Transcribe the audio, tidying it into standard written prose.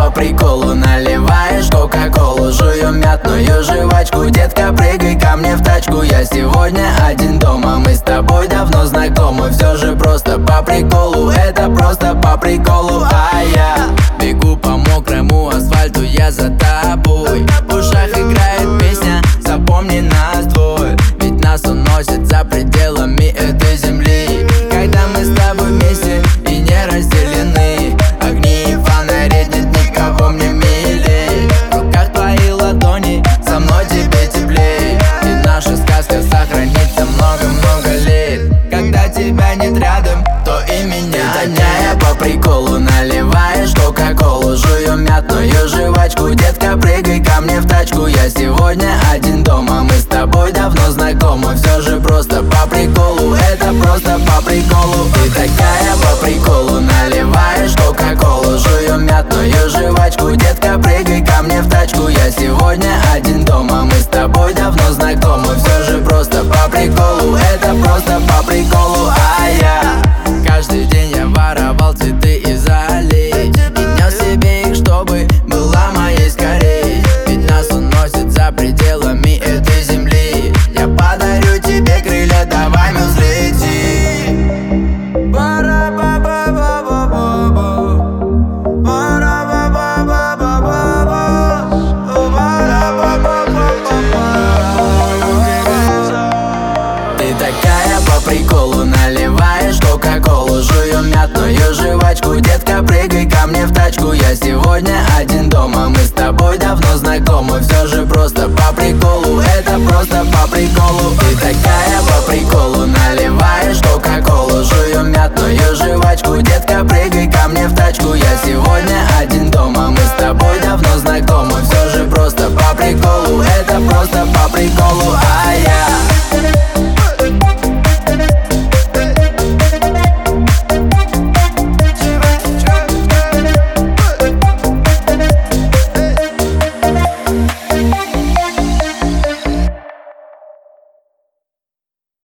по приколу наливаешь кока-колу, жую мятную жвачку. Детка, прыгай ко мне в тачку. Я сегодня один дома, мы с тобой давно знакомы. Все же просто по приколу, это просто по приколу. А я бегу по мокрому асфальту, я за тобой. В ушах играет песня, запомни нас двое. Ведь нас уносит за пределами этой земли. Когда мы с тобой вместе и не разделены, огни и фонари, нет никого мне милей. В руках твои ладони, со мной тебе теплей. И наша сказка сохранится много-много лет. Когда тебя нет рядом, то и меня нет. По приколу наливаешь кока-колу, жую мятную жвачку. Детка, прыгай ко мне в тачку. Я сегодня один дома, мы с тобой давно знакомы. Все же просто по приколу, это просто по приколу. Ты такая по приколу наливаешь кока-колу, жую мятную жвачку. Детка, прыгай ко мне в тачку. Я сегодня один дома, мы с тобой давно знакомы. Все же просто по приколу, это просто по приколу. А я каждый день я воровал цветы из аллей и нес себе их, чтобы была моей скорей. Ведь нас уносит за пределами этой земли. Я подарю тебе крылья, давай мы взлетим. Ты такая по приколу наливаешь кока-колу, жую мятную жвачку. Детка, прыгай ко мне в тачку. Я сегодня один дома, мы с тобой давно знакомы. Все же просто по приколу, это просто по приколу. Ты такая по приколу наливаешь кока-колу, жую мятную жвачку. Детка, прыгай ко мне в тачку. Я сегодня один дома, мы с тобой давно знакомы. Все же просто по приколу, это просто по приколу. А я